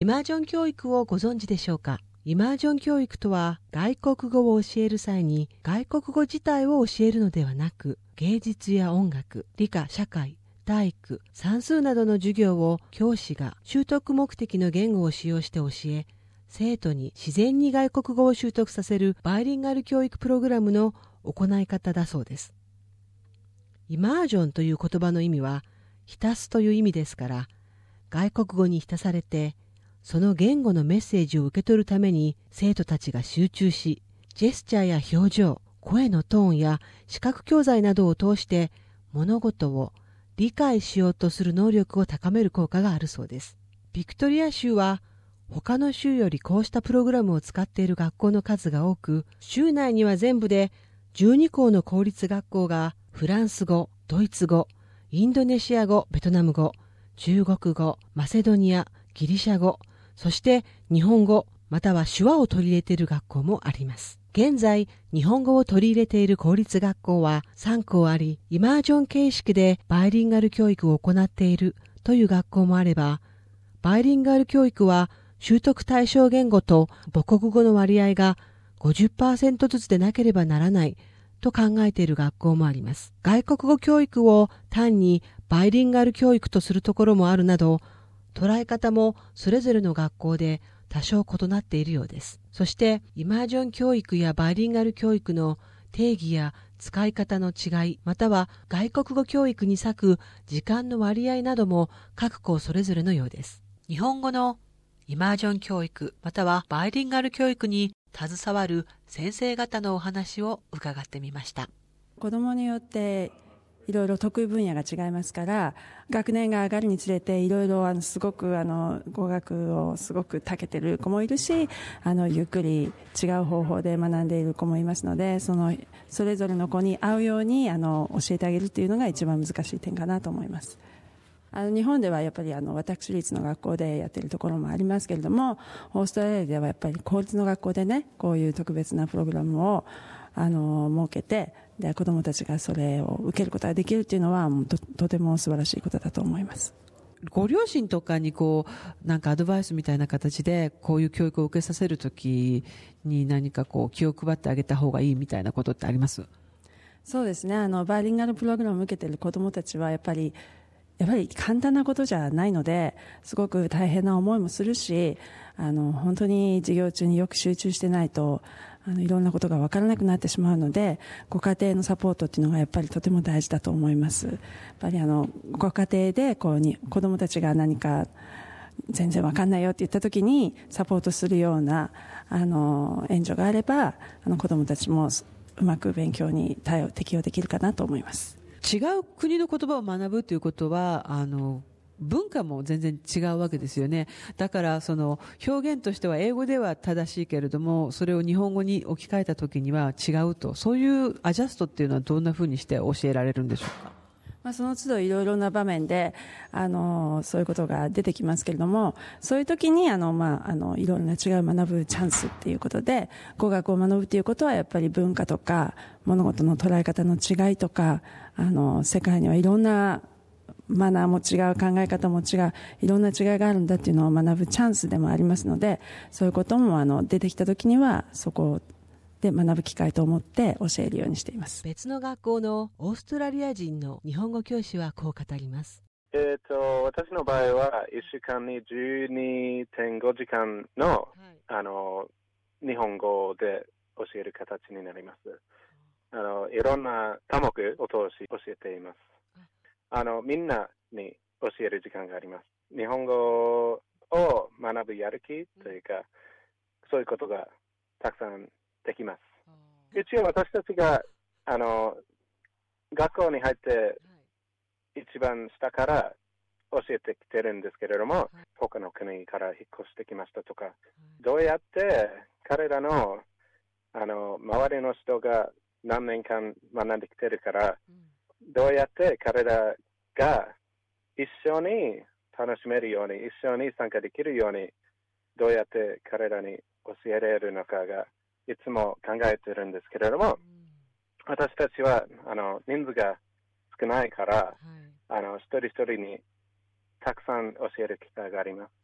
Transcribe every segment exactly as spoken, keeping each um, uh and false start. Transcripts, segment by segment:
イマージョン教育をご存知でしょうか。イマージョン教育とは、外国語を教える際に外国語自体を教えるのではなく、芸術や音楽、理科、社会、体育、算数などの授業を教師が習得目的の言語を使用して教え、生徒に自然に外国語を習得させるバイリンガル教育プログラムの行い方だそうです。イマージョンという言葉の意味は、浸すという意味ですから、外国語に浸されて、その言語のメッセージを受け取るために生徒たちが集中し、ジェスチャーや表情、声のトーンや視覚教材などを通して物事を理解しようとする能力を高める効果があるそうです。ビクトリア州は他の州よりこうしたプログラムを使っている学校の数が多く、州内には全部でじゅうに校の公立学校がフランス語、ドイツ語、インドネシア語、ベトナム語、中国語、マセドニア、ギリシャ語、そして日本語または手話を取り入れている学校もあります。現在、日本語を取り入れている公立学校はさん校あり、イマージョン形式でバイリンガル教育を行っているという学校もあれば、バイリンガル教育は習得対象言語と母国語の割合が ごじゅっパーセント ずつでなければならないと考えている学校もあります。外国語教育を単にバイリンガル教育とするところもあるなど、捉え方もそれぞれの学校で多少異なっているようです。そしてイマージョン教育やバイリンガル教育の定義や使い方の違い、または外国語教育に割く時間の割合なども各校それぞれのようです。日本語のイマージョン教育またはバイリンガル教育に携わる先生方のお話を伺ってみました。 子どもによっていろいろ得意分野が違いますから、学年が上がるにつれていろいろあのすごくあの語学をすごく長けている子もいるし、あのゆっくり違う方法で学んでいる子もいますので、そのそれぞれの子に合うようにあの教えてあげるというのが一番難しい点かなと思います。あの日本ではやっぱりあの私立の学校でやっているところもありますけれども、オーストラリアではやっぱり公立の学校でね、こういう特別なプログラムをあの設けて、で子どもたちがそれを受けることができるというのはもう と, とても素晴らしいことだと思います。 ご両親とかにこうなんかアドバイスみたいな形でこういう教育を受けさせるときに何かこう気を配ってあげた方がいいみたいなことってあります？ そうですね、あのバイリンガルプログラムを受けている子どもたちはやっぱりやっぱり簡単なことじゃないので、すごく大変な思いもするし、あの本当に授業中によく集中してないとあのいろんなことが分からなくなってしまうので、ご家庭のサポートっていうのがやっぱりとても大事だと思います。やっぱりあのご家庭でこうに子どもたちが何か全然分かんないよって言った時にサポートするようなあの援助があれば、あの子どもたちもうまく勉強に対応適応できるかなと思います。 違う国の言葉を学ぶということはあの文化も全然違うわけですよね。だからその表現としては英語では正しいけれども、それを日本語に置き換えた時には違うと、そういうアジャストっていうのはどんなふうにして教えられるんでしょうか？ まあ、その都度いろいろな場面であのそういうことが出てきますけれども、そういう時にあの、まあ、あのいろんな違う学ぶチャンスっていうことで、語学を学ぶということはやっぱり文化とか物事の捉え方の違いとか、あの世界にはいろんなマナーも違う、考え方も違う、いろんな違いがあるんだっていうのを学ぶチャンスでもありますので、そういうこともあの出てきた時にはそこで学ぶ機会と思って教えるようにしています。 別の学校のオーストラリア人の日本語教師はこう語ります。 えー、と私の場合はいっしゅうかんに じゅうにてんごじかんの、はい、あの日本語で教える形になります。あのいろんな科目を通し教えています。あのみんなに教える時間があります。日本語を学ぶやる気というか、うん、そういうことがたくさんできます。一応私たちがあの学校に入って一番下から教えてきてるんですけれども、はい、他の国から引っ越してきましたとか、はい、どうやって彼らのあの周りの人が何年間学んできてるから、うん、どうやって彼らが一緒に楽しめるように、一緒に参加できるように、どうやって彼らに教えられるのかがいつも考えてるんですけれども、うん、私たちはあの人数が少ないから、はい、あの一人一人にたくさん教える機会があります。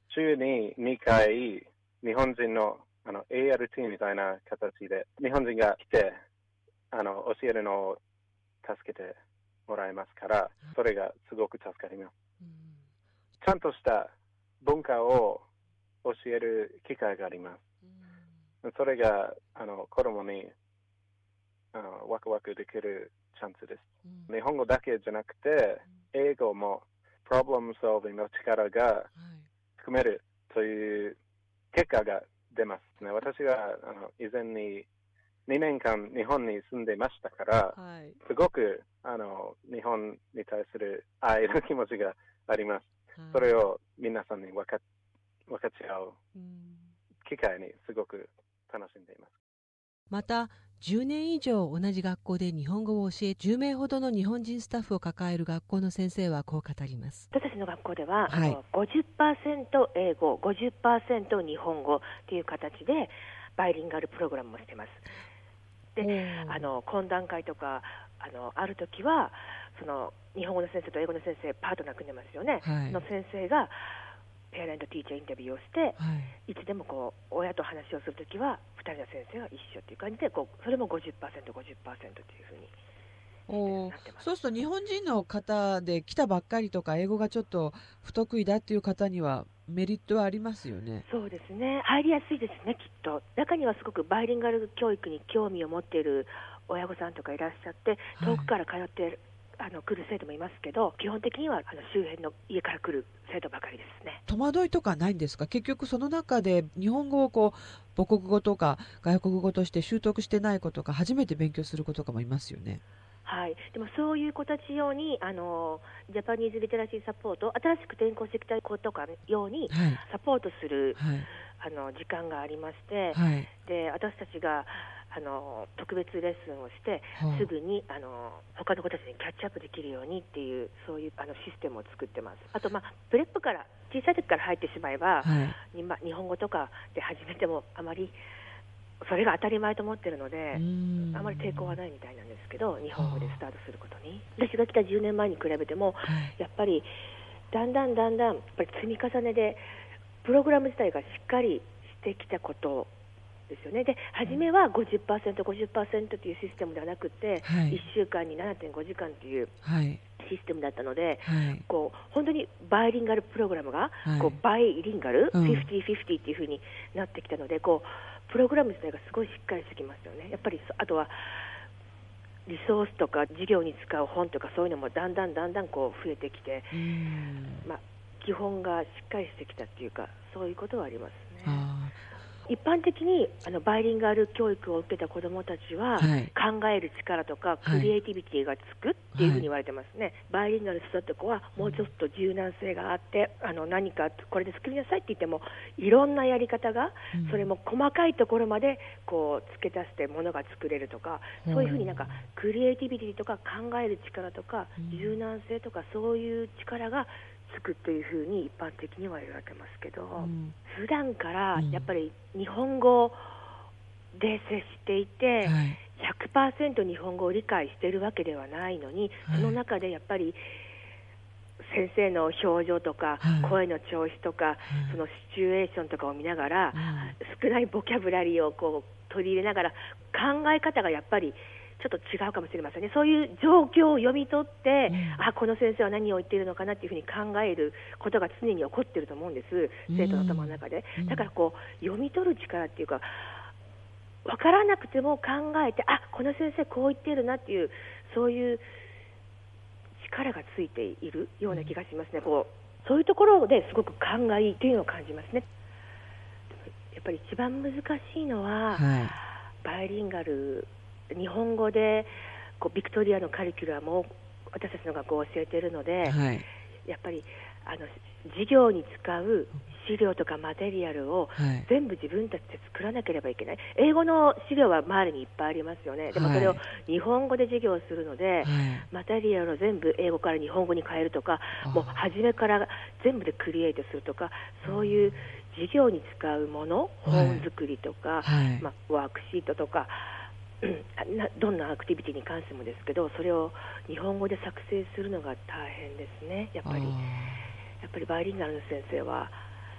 週ににかい日本人の、あの エーアールティー みたいな形で日本人が来てあの教えるのを助けてもらいますから、それがすごく助かります。ちゃんとした文化を教える機会があります。それがあの子供にあのワクワクできるチャンスです。日本語だけじゃなくて、英語もプロブレムソルビングの力が含めるという結果が出ますね。私はあの以前ににねんかん日本に住んでいましたから、はい、すごくあの日本に対する愛の気持ちがあります。はい、それを皆さんに分か、分かち合う機会にすごく楽しんでいます。 またじゅうねん以上同じ学校で日本語を教え、じゅうめいほどの日本人スタッフを抱える学校の先生はこう語ります。 私たちの学校では、はい、あの ごじゅっパーセント 英語、ごじゅっパーセント 日本語という形でバイリンガルプログラムもしています。で、あの懇談会とか あのあるときはその日本語の先生と英語の先生パートナー組んでますよね、はい、その先生がペアレントティーチャーインタビューをして、はい、いつでもこう親と話をするときはふたりの先生が一緒という感じでこうそれも ごじゅっパーセント、ごじゅっパーセント というふうにおそうすると日本人の方で来たばっかりとか英語がちょっと不得意だっていう方にはメリットはありますよね。 そうですね、入りやすいですね。きっと中にはすごくバイリンガル教育に興味を持っている親御さんとかいらっしゃって遠くから通ってあの来る生徒もいますけど、基本的にはあの周辺の家から来る生徒ばかりですね。 戸惑いとかないんですか？結局その中で日本語をこう母国語とか外国語として習得してない子とか初めて勉強する子とかもいますよね。 はい、でもそういう子たち用にあのジャパニーズリテラシーサポート、新しく転校してきた子とか用にサポートする、はい、あの時間がありまして、はい、で私たちがあの特別レッスンをして、はい、すぐにあの他の子たちにキャッチアップできるようにっていうそういうあのシステムを作ってます。あと、まあ、プレップから小さい時から入ってしまえば、はい、に日本語とかで始めてもあまりそれが当たり前と思ってるのであまり抵抗はないみたいなんですけど、日本語でスタートすることに私が来たじゅうねんまえに比べても、はい、やっぱりだんだんだんだんやっぱり積み重ねでプログラム自体がしっかりしてきたことですよね。で初めは ごじゅっパーセント、ごじゅっパーセント というシステムではなくて、はい、いっしゅうかんに ななてんごじかんというシステムだったので、はい、こう本当にバイリンガルプログラムが、はい、こうバイリンガル、うん、フィフティーフィフティー というふうになってきたので、こうプログラム自体がすごいしっかりしてきますよね。やっぱりあとはリソースとか授業に使う本とかそういうのもだんだんだんだんこう増えてきて、まあ、基本がしっかりしてきたっていうかそういうことはありますね。一般的にあのバイリンガル教育を受けた子どもたちは、はい、考える力とかクリエイティビティがつくっていうふうに言われてますね、はい、バイリンガル育った子はもうちょっと柔軟性があって、うん、あの何かこれで作りなさいって言ってもいろんなやり方が、うん、それも細かいところまでこう付け足してものが作れるとか、うん、そういうふうになんかクリエイティビティとか考える力とか、うん、柔軟性とかそういう力がつくというふうに一般的には言われてますけど、うん、普段からやっぱり日本語で接していて、はい、ひゃくパーセント 日本語を理解しているわけではないのに、はい、その中でやっぱり先生の表情とか、はい、声の調子とか、はい、そのシチュエーションとかを見ながら、はい、少ないボキャブラリーをこう取り入れながら考え方がやっぱりちょっと違うかもしれませんね。そういう状況を読み取って、うん、あこの先生は何を言っているのかなっていうふうに考えることが常に起こっていると思うんです、生徒の頭の中で、うん、だからこう読み取る力っていうか分からなくても考えてあこの先生こう言っているなっていうそういう力がついているような気がしますね。こうそういうところですごく勘がいいというのを感じますね。やっぱり一番難しいのは、はい、バイリンガル日本語でこうビクトリアのカリキュラムを私たちの学校を教えているので、はい、やっぱりあの授業に使う資料とかマテリアルを全部自分たちで作らなければいけない、英語の資料は周りにいっぱいありますよね。でもそれを日本語で授業をするので、はい、マテリアルを全部英語から日本語に変えるとか、もう初めから全部でクリエイトするとか、そういう授業に使うもの、本作りとか、はいまあ、ワークシートとかなどんなアクティビティに関してもですけど、それを日本語で作成するのが大変ですね。やっぱりやっぱりバイリンガルの先生は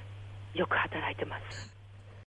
よく働いてます。